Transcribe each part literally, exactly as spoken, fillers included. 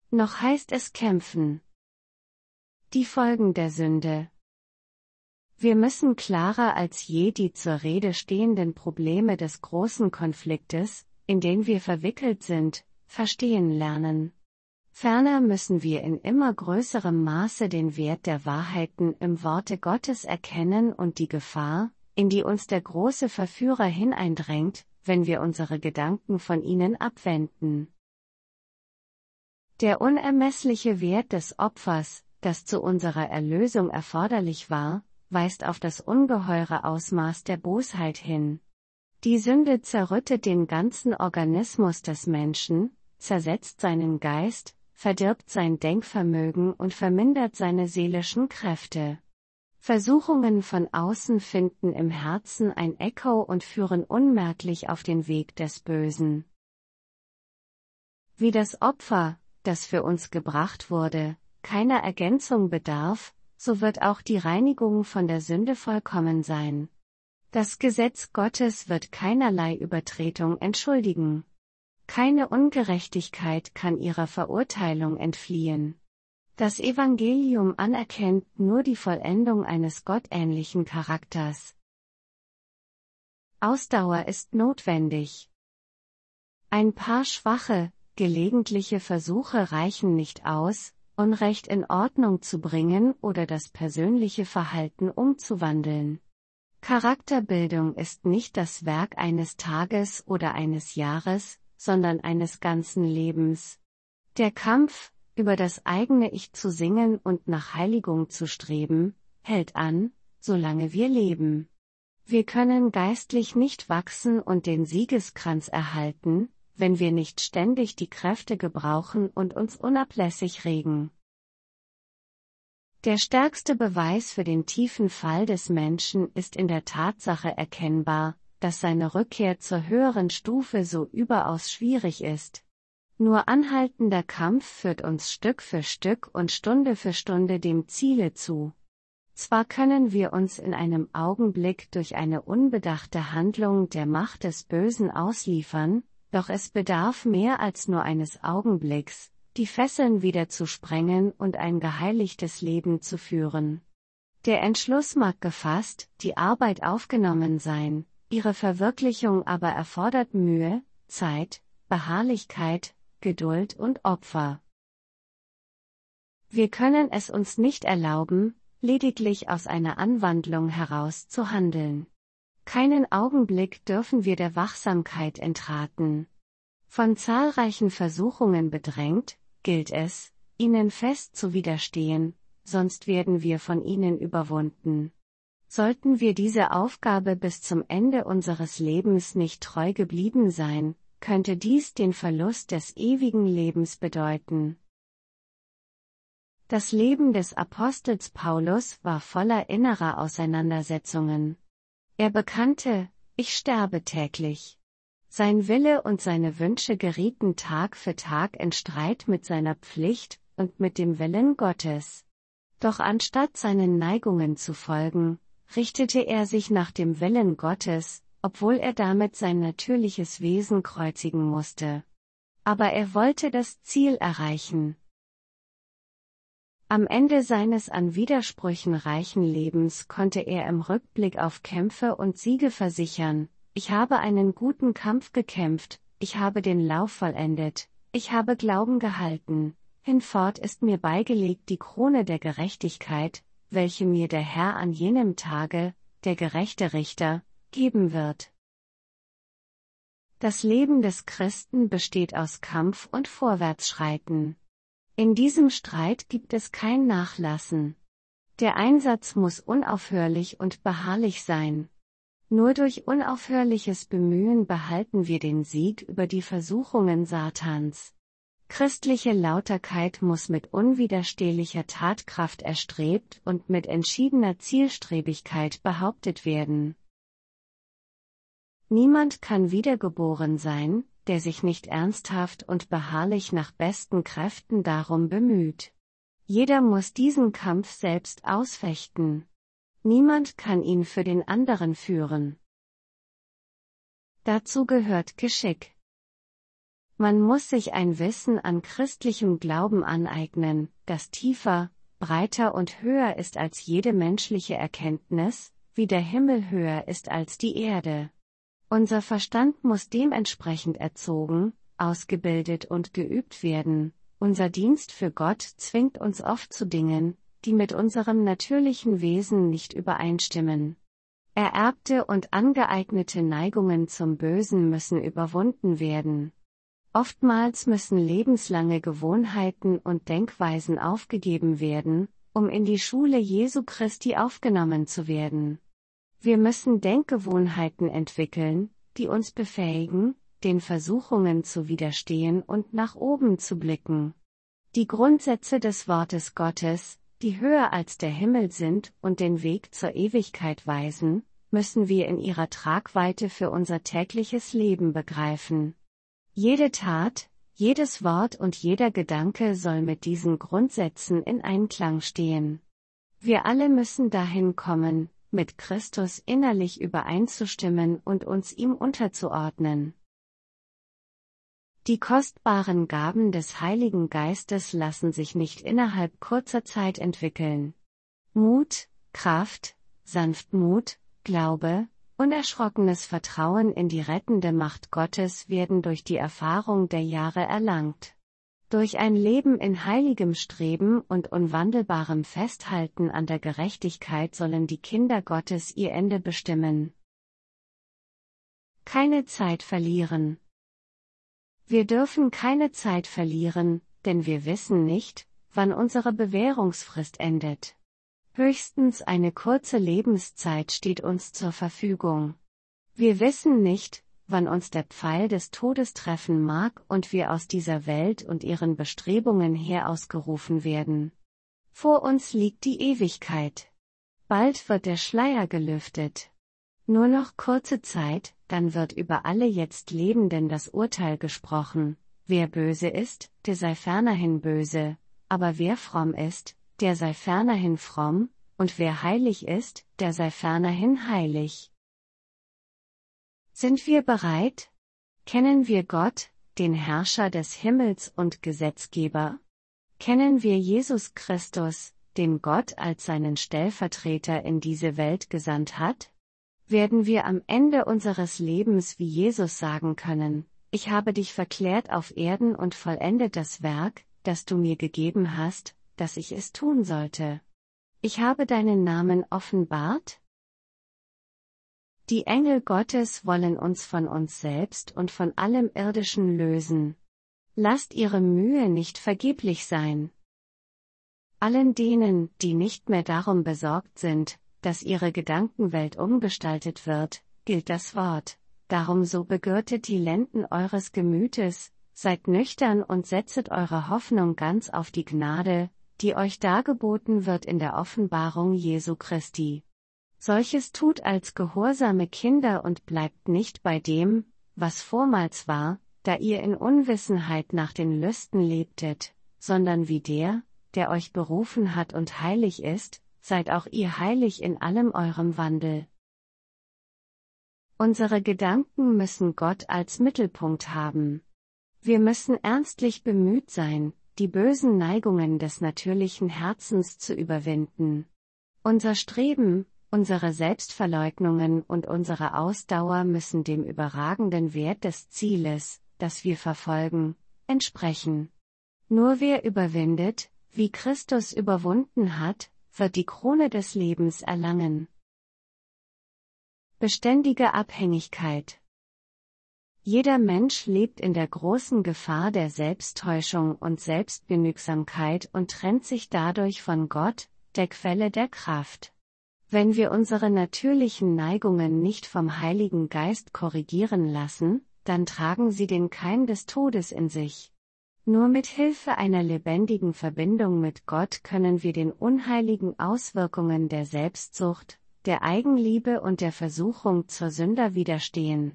noch heißt es kämpfen. Die Folgen der Sünde. Wir müssen klarer als je die zur Rede stehenden Probleme des großen Konfliktes, in den wir verwickelt sind, verstehen lernen. Ferner müssen wir in immer größerem Maße den Wert der Wahrheiten im Worte Gottes erkennen und die Gefahr, in die uns der große Verführer hineindrängt, wenn wir unsere Gedanken von ihnen abwenden. Der unermessliche Wert des Opfers, das zu unserer Erlösung erforderlich war, weist auf das ungeheure Ausmaß der Bosheit hin. Die Sünde zerrüttet den ganzen Organismus des Menschen, zersetzt seinen Geist, verdirbt sein Denkvermögen und vermindert seine seelischen Kräfte. Versuchungen von außen finden im Herzen ein Echo und führen unmerklich auf den Weg des Bösen. Wie das Opfer, das für uns gebracht wurde, keiner Ergänzung bedarf, so wird auch die Reinigung von der Sünde vollkommen sein. Das Gesetz Gottes wird keinerlei Übertretung entschuldigen. Keine Ungerechtigkeit kann ihrer Verurteilung entfliehen. Das Evangelium anerkennt nur die Vollendung eines gottähnlichen Charakters. Ausdauer ist notwendig. Ein paar schwache, gelegentliche Versuche reichen nicht aus, Unrecht in Ordnung zu bringen oder das persönliche Verhalten umzuwandeln. Charakterbildung ist nicht das Werk eines Tages oder eines Jahres, sondern eines ganzen Lebens. Der Kampf, über das eigene Ich zu singen und nach Heiligung zu streben, hält an, solange wir leben. Wir können geistlich nicht wachsen und den Siegeskranz erhalten, wenn wir nicht ständig die Kräfte gebrauchen und uns unablässig regen. Der stärkste Beweis für den tiefen Fall des Menschen ist in der Tatsache erkennbar, dass seine Rückkehr zur höheren Stufe so überaus schwierig ist. Nur anhaltender Kampf führt uns Stück für Stück und Stunde für Stunde dem Ziele zu. Zwar können wir uns in einem Augenblick durch eine unbedachte Handlung der Macht des Bösen ausliefern, doch es bedarf mehr als nur eines Augenblicks, die Fesseln wieder zu sprengen und ein geheiligtes Leben zu führen. Der Entschluss mag gefasst, die Arbeit aufgenommen sein, ihre Verwirklichung aber erfordert Mühe, Zeit, Beharrlichkeit, Geduld und Opfer. Wir können es uns nicht erlauben, lediglich aus einer Anwandlung heraus zu handeln. Keinen Augenblick dürfen wir der Wachsamkeit entraten. Von zahlreichen Versuchungen bedrängt, gilt es, ihnen fest zu widerstehen, sonst werden wir von ihnen überwunden. Sollten wir diese Aufgabe bis zum Ende unseres Lebens nicht treu geblieben sein, könnte dies den Verlust des ewigen Lebens bedeuten. Das Leben des Apostels Paulus war voller innerer Auseinandersetzungen. Er bekannte, ich sterbe täglich. Sein Wille und seine Wünsche gerieten Tag für Tag in Streit mit seiner Pflicht und mit dem Willen Gottes. Doch anstatt seinen Neigungen zu folgen, richtete er sich nach dem Willen Gottes, obwohl er damit sein natürliches Wesen kreuzigen musste. Aber er wollte das Ziel erreichen. Am Ende seines an Widersprüchen reichen Lebens konnte er im Rückblick auf Kämpfe und Siege versichern: Ich habe einen guten Kampf gekämpft, ich habe den Lauf vollendet, ich habe Glauben gehalten, hinfort ist mir beigelegt die Krone der Gerechtigkeit, welche mir der Herr an jenem Tage, der gerechte Richter, geben wird. Das Leben des Christen besteht aus Kampf und Vorwärtsschreiten. In diesem Streit gibt es kein Nachlassen. Der Einsatz muss unaufhörlich und beharrlich sein. Nur durch unaufhörliches Bemühen behalten wir den Sieg über die Versuchungen Satans. Christliche Lauterkeit muss mit unwiderstehlicher Tatkraft erstrebt und mit entschiedener Zielstrebigkeit behauptet werden. Niemand kann wiedergeboren sein, der sich nicht ernsthaft und beharrlich nach besten Kräften darum bemüht. Jeder muss diesen Kampf selbst ausfechten. Niemand kann ihn für den anderen führen. Dazu gehört Geschick. Man muss sich ein Wissen an christlichem Glauben aneignen, das tiefer, breiter und höher ist als jede menschliche Erkenntnis, wie der Himmel höher ist als die Erde. Unser Verstand muss dementsprechend erzogen, ausgebildet und geübt werden. Unser Dienst für Gott zwingt uns oft zu Dingen, die mit unserem natürlichen Wesen nicht übereinstimmen. Ererbte und angeeignete Neigungen zum Bösen müssen überwunden werden. Oftmals müssen lebenslange Gewohnheiten und Denkweisen aufgegeben werden, um in die Schule Jesu Christi aufgenommen zu werden. Wir müssen Denkgewohnheiten entwickeln, die uns befähigen, den Versuchungen zu widerstehen und nach oben zu blicken. Die Grundsätze des Wortes Gottes, die höher als der Himmel sind und den Weg zur Ewigkeit weisen, müssen wir in ihrer Tragweite für unser tägliches Leben begreifen. Jede Tat, jedes Wort und jeder Gedanke soll mit diesen Grundsätzen in Einklang stehen. Wir alle müssen dahin kommen, mit Christus innerlich übereinzustimmen und uns ihm unterzuordnen. Die kostbaren Gaben des Heiligen Geistes lassen sich nicht innerhalb kurzer Zeit entwickeln. Mut, Kraft, Sanftmut, Glaube, unerschrockenes Vertrauen in die rettende Macht Gottes werden durch die Erfahrung der Jahre erlangt. Durch ein Leben in heiligem Streben und unwandelbarem Festhalten an der Gerechtigkeit sollen die Kinder Gottes ihr Ende bestimmen. Keine Zeit verlieren. Wir dürfen keine Zeit verlieren, denn wir wissen nicht, wann unsere Bewährungsfrist endet. Höchstens eine kurze Lebenszeit steht uns zur Verfügung. Wir wissen nicht, wann uns der Pfeil des Todes treffen mag und wir aus dieser Welt und ihren Bestrebungen her ausgerufen werden. Vor uns liegt die Ewigkeit. Bald wird der Schleier gelüftet. Nur noch kurze Zeit, dann wird über alle jetzt Lebenden das Urteil gesprochen. Wer böse ist, der sei fernerhin böse, aber wer fromm ist, der sei fernerhin fromm, und wer heilig ist, der sei fernerhin heilig. Sind wir bereit? Kennen wir Gott, den Herrscher des Himmels und Gesetzgeber? Kennen wir Jesus Christus, den Gott als seinen Stellvertreter in diese Welt gesandt hat? Werden wir am Ende unseres Lebens wie Jesus sagen können: Ich habe dich verklärt auf Erden und vollendet das Werk, das du mir gegeben hast, dass ich es tun sollte. Ich habe deinen Namen offenbart? Die Engel Gottes wollen uns von uns selbst und von allem Irdischen lösen. Lasst ihre Mühe nicht vergeblich sein. Allen denen, die nicht mehr darum besorgt sind, dass ihre Gedankenwelt umgestaltet wird, gilt das Wort: Darum so begürtet die Lenden eures Gemütes, seid nüchtern und setzet eure Hoffnung ganz auf die Gnade, die euch dargeboten wird in der Offenbarung Jesu Christi. Solches tut als gehorsame Kinder und bleibt nicht bei dem, was vormals war, da ihr in Unwissenheit nach den Lüsten lebtet, sondern wie der, der euch berufen hat und heilig ist, seid auch ihr heilig in allem eurem Wandel. Unsere Gedanken müssen Gott als Mittelpunkt haben. Wir müssen ernstlich bemüht sein, die bösen Neigungen des natürlichen Herzens zu überwinden. Unser Streben, unsere Selbstverleugnungen und unsere Ausdauer müssen dem überragenden Wert des Zieles, das wir verfolgen, entsprechen. Nur wer überwindet, wie Christus überwunden hat, wird die Krone des Lebens erlangen. Beständige Abhängigkeit. Jeder Mensch lebt in der großen Gefahr der Selbsttäuschung und Selbstgenügsamkeit und trennt sich dadurch von Gott, der Quelle der Kraft. Wenn wir unsere natürlichen Neigungen nicht vom Heiligen Geist korrigieren lassen, dann tragen sie den Keim des Todes in sich. Nur mit Hilfe einer lebendigen Verbindung mit Gott können wir den unheiligen Auswirkungen der Selbstsucht, der Eigenliebe und der Versuchung zur Sünder widerstehen.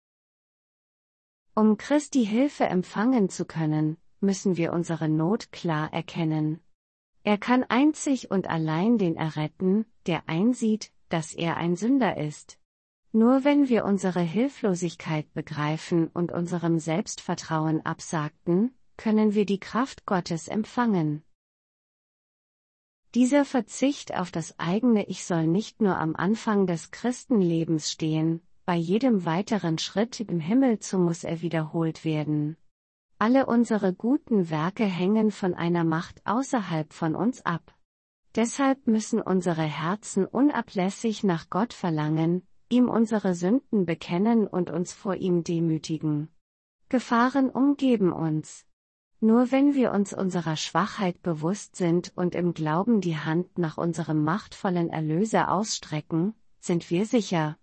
Um Christi Hilfe empfangen zu können, müssen wir unsere Not klar erkennen. Er kann einzig und allein den erretten, der einsieht, dass er ein Sünder ist. Nur wenn wir unsere Hilflosigkeit begreifen und unserem Selbstvertrauen absagten, können wir die Kraft Gottes empfangen. Dieser Verzicht auf das eigene Ich soll nicht nur am Anfang des Christenlebens stehen, bei jedem weiteren Schritt im Himmel zu muss er wiederholt werden. Alle unsere guten Werke hängen von einer Macht außerhalb von uns ab. Deshalb müssen unsere Herzen unablässig nach Gott verlangen, ihm unsere Sünden bekennen und uns vor ihm demütigen. Gefahren umgeben uns. Nur wenn wir uns unserer Schwachheit bewusst sind und im Glauben die Hand nach unserem machtvollen Erlöser ausstrecken, sind wir sicher.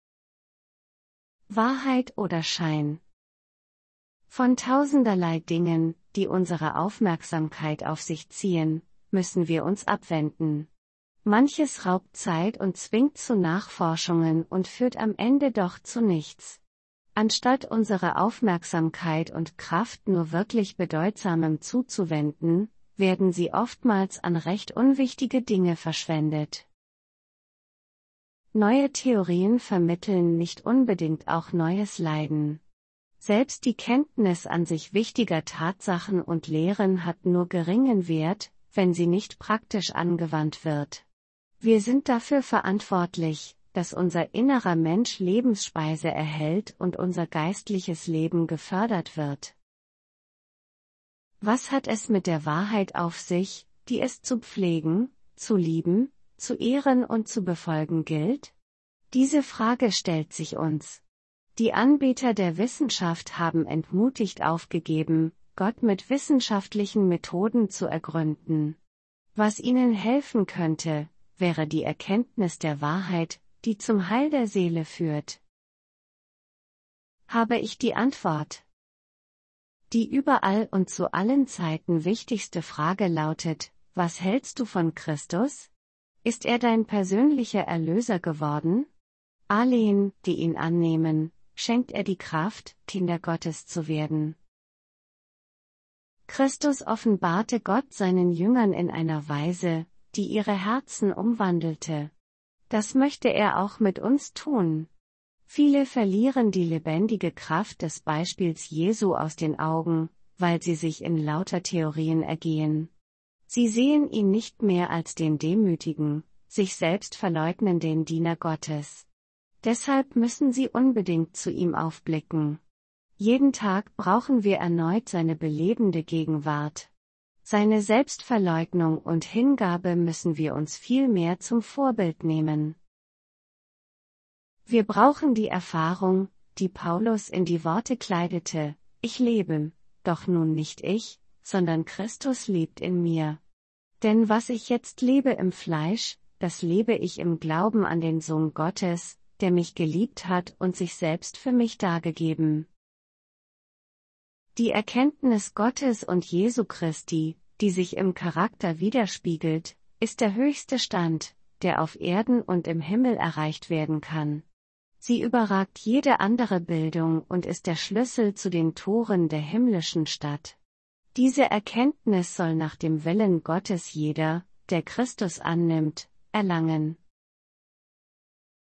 Wahrheit oder Schein? Von tausenderlei Dingen, die unsere Aufmerksamkeit auf sich ziehen, müssen wir uns abwenden. Manches raubt Zeit und zwingt zu Nachforschungen und führt am Ende doch zu nichts. Anstatt unsere Aufmerksamkeit und Kraft nur wirklich Bedeutsamem zuzuwenden, werden sie oftmals an recht unwichtige Dinge verschwendet. Neue Theorien vermitteln nicht unbedingt auch neues Leiden. Selbst die Kenntnis an sich wichtiger Tatsachen und Lehren hat nur geringen Wert, wenn sie nicht praktisch angewandt wird. Wir sind dafür verantwortlich, dass unser innerer Mensch Lebensspeise erhält und unser geistliches Leben gefördert wird. Was hat es mit der Wahrheit auf sich, die es zu pflegen, zu lieben, zu ehren und zu befolgen gilt? Diese Frage stellt sich uns. Die Anbeter der Wissenschaft haben entmutigt aufgegeben, Gott mit wissenschaftlichen Methoden zu ergründen. Was ihnen helfen könnte, wäre die Erkenntnis der Wahrheit, die zum Heil der Seele führt. Habe ich die Antwort? Die überall und zu allen Zeiten wichtigste Frage lautet: Was hältst du von Christus? Ist er dein persönlicher Erlöser geworden? Allen, die ihn annehmen, schenkt er die Kraft, Kinder Gottes zu werden. Christus offenbarte Gott seinen Jüngern in einer Weise, die ihre Herzen umwandelte. Das möchte er auch mit uns tun. Viele verlieren die lebendige Kraft des Beispiels Jesu aus den Augen, weil sie sich in lauter Theorien ergehen. Sie sehen ihn nicht mehr als den demütigen, sich selbst verleugnenden Diener Gottes. Deshalb müssen sie unbedingt zu ihm aufblicken. Jeden Tag brauchen wir erneut seine belebende Gegenwart. Seine Selbstverleugnung und Hingabe müssen wir uns vielmehr zum Vorbild nehmen. Wir brauchen die Erfahrung, die Paulus in die Worte kleidete: Ich lebe, doch nun nicht ich, sondern Christus lebt in mir. Denn was ich jetzt lebe im Fleisch, das lebe ich im Glauben an den Sohn Gottes, der mich geliebt hat und sich selbst für mich dargegeben. Die Erkenntnis Gottes und Jesu Christi, die sich im Charakter widerspiegelt, ist der höchste Stand, der auf Erden und im Himmel erreicht werden kann. Sie überragt jede andere Bildung und ist der Schlüssel zu den Toren der himmlischen Stadt. Diese Erkenntnis soll nach dem Willen Gottes jeder, der Christus annimmt, erlangen.